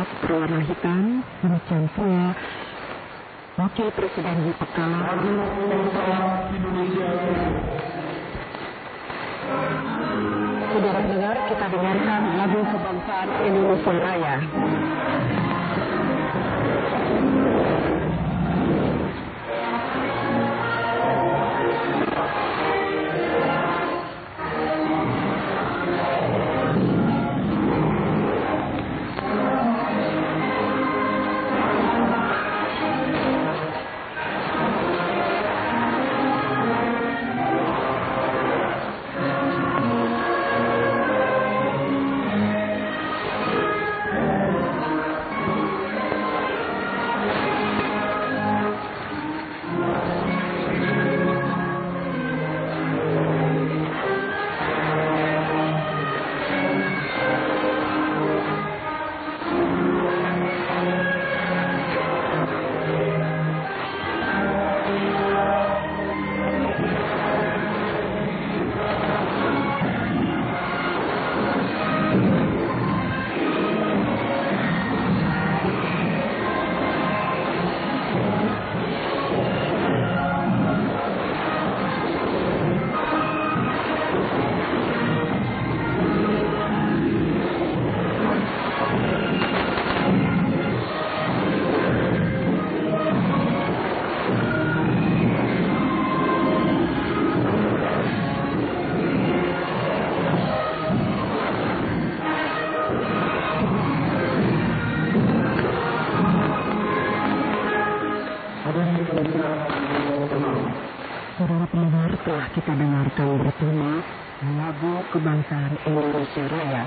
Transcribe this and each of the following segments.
jas berwarna hitam, demikian pula Wakil Presiden Yusuf Kala. Saudara dengar, kita dengarkan lagu kebangsaan Indonesia Raya. Saudara pendengar, telah kita dengarkan bersama lagu kebangsaan Indonesia Raya.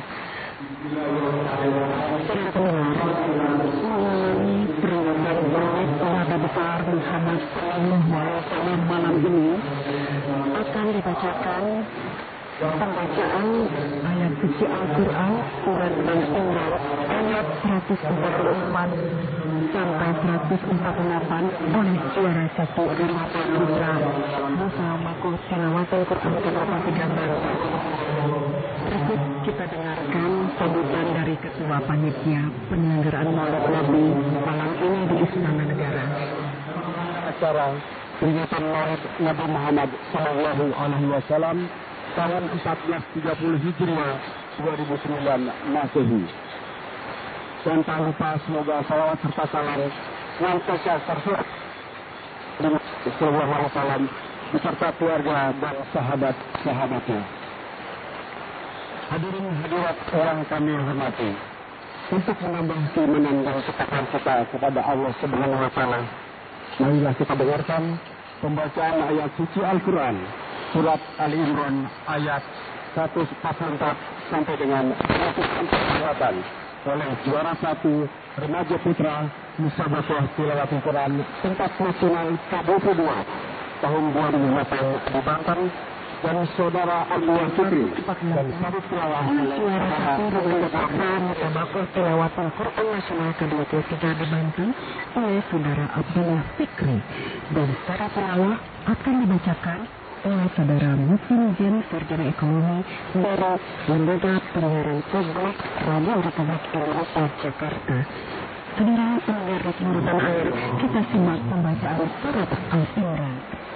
Saudara pendengar, mengalami peringatan Maulid Nabi besar Muhammad SAW malam ini akan dibacakan pembacaan ayat suci Al-Quran surat Al-Imran ayat 144 sampai 148 oleh juara 1 Remaja Putra bersama tilawatan Quran Kabupaten Banten. Berikut kita dengarkan sambutan dari Ketua Panitia Penyelenggaraan Maulid Nabi malam ini di Istana Negara. Acara peringatan Maulid Nabi Muhammad Sallallahu Alaihi Wasallam tahun 1430 Hijriah 2009 Masehi. Dan tak lupa semoga salawat serta salam yang tersurat Sallallahu Alaihi Wasallam beserta keluarga dan sahabat-sahabatnya. Hadirin hadirat yang kami hormati, untuk menambah keimanan dan ketakwaan kita kepada Allah Subhanahu Wa Taala, marilah kita dengarkan pembacaan ayat suci Al-Quran surat Al-Imran ayat 144 sampai dengan 148 oleh juara 1 Remaja Putra Musabaqah Tilawatul Quran tingkat nasional K22 tahun 2008 di Banten, dan saudara Abdullah Fikri dan Sabit Tilawah juara 1 Remaja Putra Musabaqah Tilawatul Quran nasional K23 di Banten oleh saudara Abdullah Fikri, dan secara tilawah akan dibacakan oleh saudara Muslim Jen Sarjana Ekonomi dari Lembaga Penyiaran Publik Radio Republik Indonesia Jakarta. Saudara pendengar di Tanah Air, kita simak pembacaan surat Al-Imran.